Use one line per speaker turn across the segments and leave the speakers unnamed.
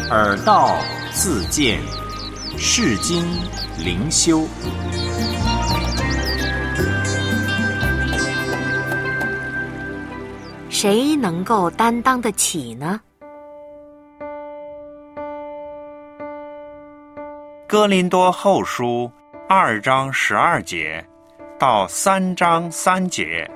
耳道自见，世经灵修。
谁能够担当得起呢？
哥林多后书2章12节到3章3节。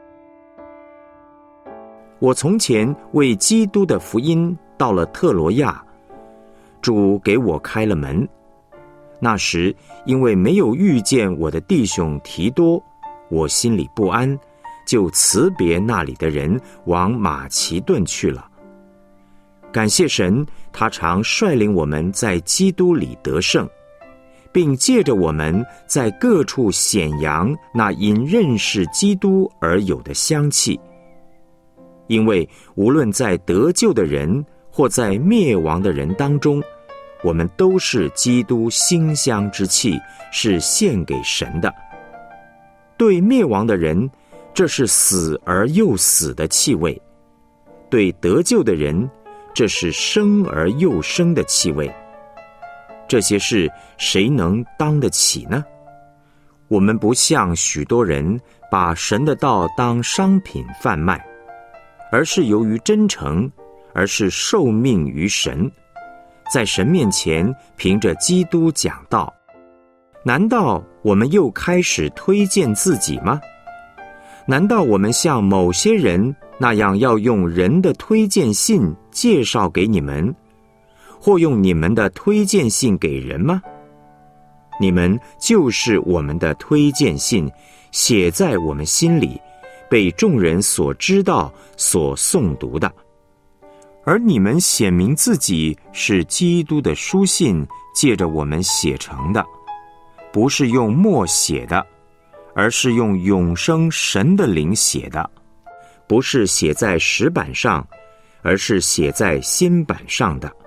我从前为基督的福音到了特罗亚，主给我开了门。那时因为没有遇见我的弟兄提多，我心里不安，就辞别那里的人，往马其顿去了。感谢神，他常率领我们在基督里得胜，并借着我们在各处显扬那因认识基督而有的香气。因为无论在得救的人或在灭亡的人当中，我们都是基督馨香之气，是献给神的。对灭亡的人，这是死而又死的气味；对得救的人，这是生而又生的气味。这些事谁能当得起呢？我们不像许多人把神的道当商品贩卖，而是由于真诚，而是受命于神，在神面前凭着基督讲道。难道我们又开始推荐自己吗？难道我们像某些人那样要用人的推荐信介绍给你们，或用你们的推荐信给人吗？你们就是我们的推荐信，写在我们心里，被众人所知道、所诵读的。而你们显明自己是基督的书信，借着我们写成的，不是用墨写的，而是用永生神的灵写的，不是写在石板上，而是写在心板上的。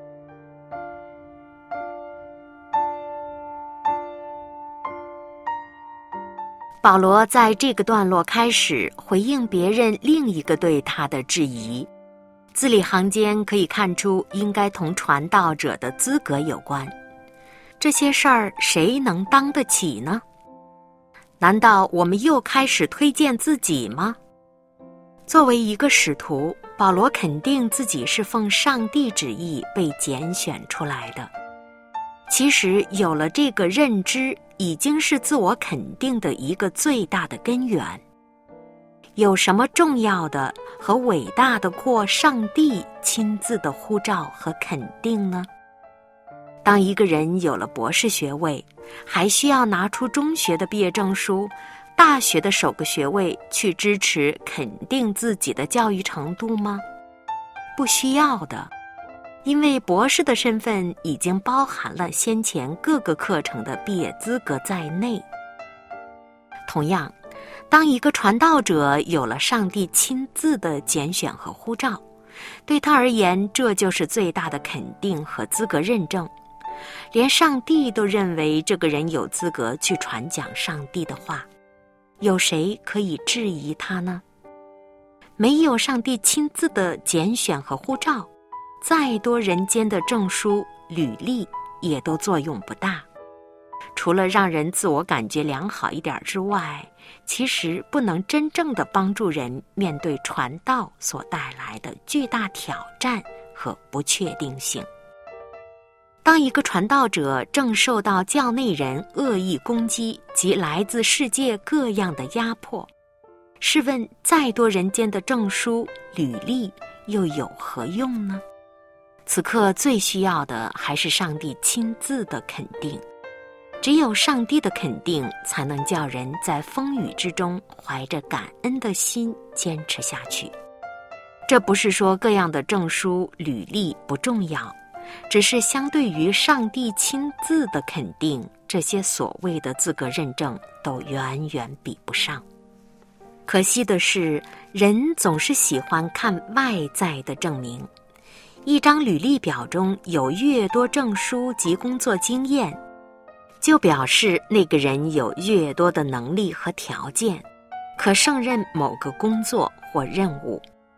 保罗在这个段落开始回应别人另一个对他的质疑，字里行间可以看出应该同传道者的资格有关。这些事儿谁能当得起呢？难道我们又开始推荐自己吗？作为一个使徒，保罗肯定自己是奉上帝旨意被拣选出来的。其实有了这个认知，已经是自我肯定的一个最大的根源。有什么重要的和伟大的过上帝亲自的呼召和肯定呢？当一个人有了博士学位，还需要拿出中学的毕业证书、大学的首个学位去支持肯定自己的教育程度吗？不需要的，因为博士的身份已经包含了先前各个课程的毕业资格在内。同样，当一个传道者有了上帝亲自的拣选和呼召，对他而言，这就是最大的肯定和资格认证。连上帝都认为这个人有资格去传讲上帝的话，有谁可以质疑他呢？没有上帝亲自的拣选和呼召，再多人间的证书、履历也都作用不大。除了让人自我感觉良好一点之外，其实不能真正的帮助人面对传道所带来的巨大挑战和不确定性。当一个传道者正受到教内人恶意攻击及来自世界各样的压迫，试问再多人间的证书、履历又有何用呢？此刻最需要的还是上帝亲自的肯定。只有上帝的肯定，才能叫人在风雨之中怀着感恩的心坚持下去。这不是说各样的证书、履历不重要，只是相对于上帝亲自的肯定，这些所谓的资格认证都远远比不上。可惜的是，人总是喜欢看外在的证明。一张履历表中有越多证书及工作经验，就表示那个人有越多的能力和条件，可胜任某个工作或任务。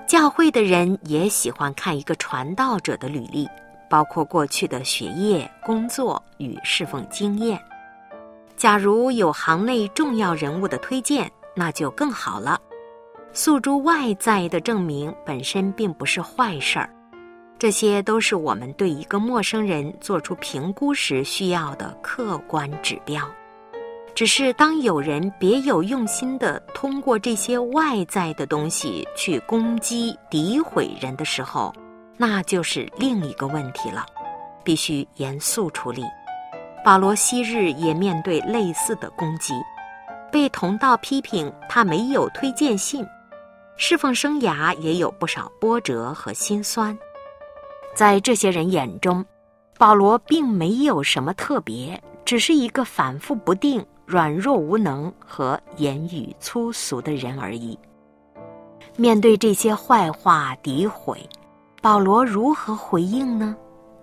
教会的人也喜欢看一个传道者的履历，包括过去的学业、工作与侍奉经验。假如有行内重要人物的推荐，那就更好了。诉诸外在的证明本身并不是坏事儿，这些都是我们对一个陌生人做出评估时需要的客观指标。只是当有人别有用心地通过这些外在的东西去攻击、诋毁人的时候，那就是另一个问题了，必须严肃处理。保罗昔日也面对类似的攻击，被同道批评他没有推荐信，侍奉生涯也有不少波折和辛酸。在这些人眼中，保罗并没有什么特别，只是一个反复不定、软弱无能和言语粗俗的人而已。面对这些坏话诋毁，保罗如何回应呢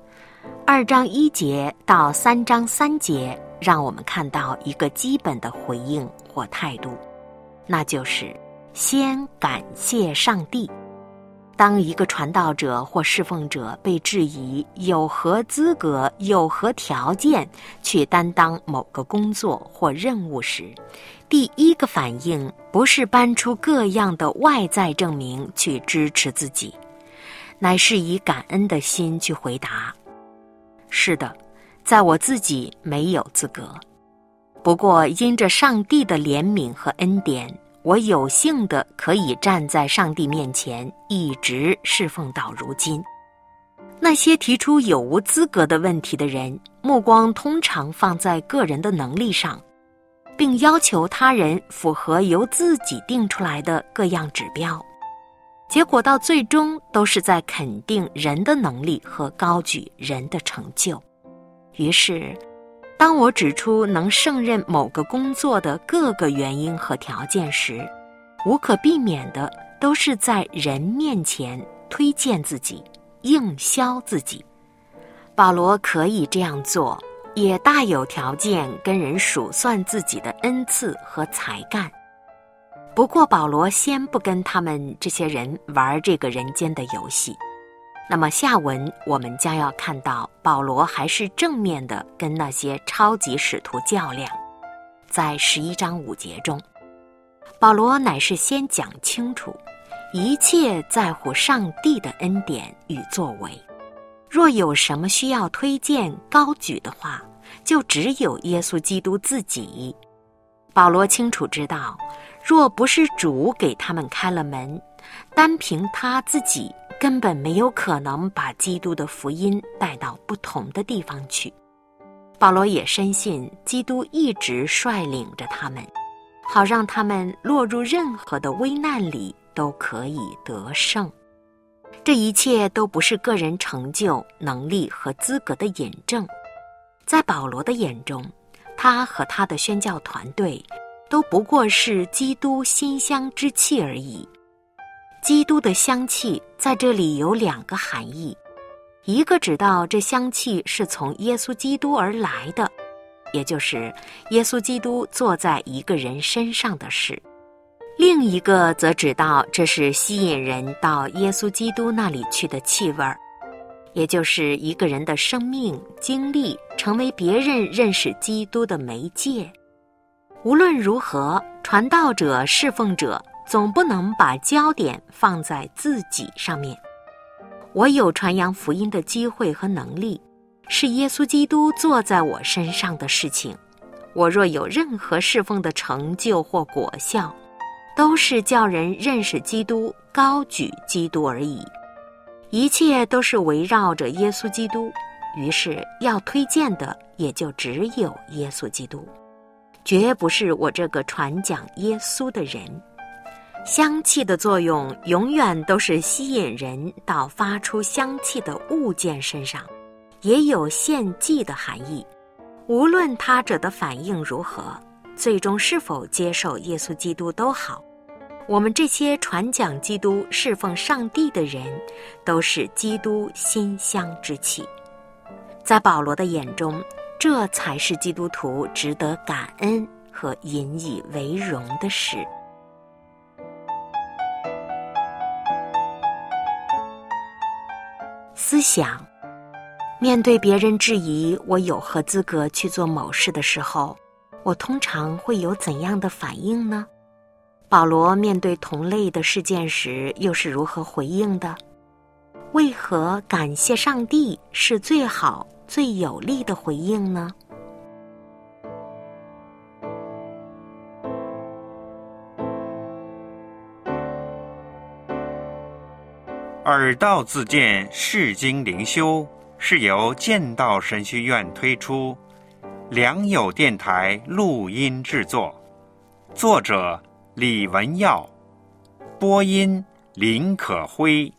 ？2章1节到3章3节让我们看到一个基本的回应或态度，那就是先感谢上帝。当一个传道者或侍奉者被质疑有何资格、有何条件去担当某个工作或任务时，第一个反应不是搬出各样的外在证明去支持自己，乃是以感恩的心去回答：是的，在我自己没有资格，不过因着上帝的怜悯和恩典，我有幸的可以站在上帝面前，一直侍奉到如今。那些提出有无资格的问题的人，目光通常放在个人的能力上，并要求他人符合由自己定出来的各样指标，结果到最终都是在肯定人的能力和高举人的成就。于是当我指出能胜任某个工作的各个原因和条件时，无可避免的都是在人面前推荐自己、应销自己。保罗可以这样做，也大有条件跟人数算自己的恩赐和才干。不过保罗先不跟他们这些人玩这个人间的游戏。那么下文我们将要看到保罗还是正面的跟那些超级使徒较量。在11章5节中，保罗乃是先讲清楚一切在乎上帝的恩典与作为，若有什么需要推荐高举的话，就只有耶稣基督自己。保罗清楚知道，若不是主给他们开了门，单凭他自己根本没有可能把基督的福音带到不同的地方去。保罗也深信基督一直率领着他们，好让他们落入任何的危难里都可以得胜。这一切都不是个人成就、能力和资格的引证，在保罗的眼中，他和他的宣教团队都不过是基督馨香之气而已。基督的香气在这里有2个含义，一个指到这香气是从耶稣基督而来的，也就是耶稣基督坐在一个人身上的事；另一个则指到这是吸引人到耶稣基督那里去的气味，也就是一个人的生命经历成为别人认识基督的媒介。无论如何，传道者、侍奉者总不能把焦点放在自己上面。我有传扬福音的机会和能力，是耶稣基督坐在我身上的事情。我若有任何侍奉的成就或果效，都是叫人认识基督、高举基督而已。一切都是围绕着耶稣基督，于是要推荐的也就只有耶稣基督，绝不是我这个传讲耶稣的人。香气的作用永远都是吸引人到发出香气的物件身上，也有献祭的含义。无论他者的反应如何，最终是否接受耶稣基督都好，我们这些传讲基督、侍奉上帝的人，都是基督馨香之气。在保罗的眼中，这才是基督徒值得感恩和引以为荣的事。 思想。面对别人质疑我有何资格去做某事的时候，我通常会有怎样的反应呢？保罗面对同类的事件时又是如何回应的？为何感谢上帝是最好、最有力的回应呢？
耳道自荐释经灵修是由剑道神学院推出，良友电台录音制作，作者李文耀，播音林可辉。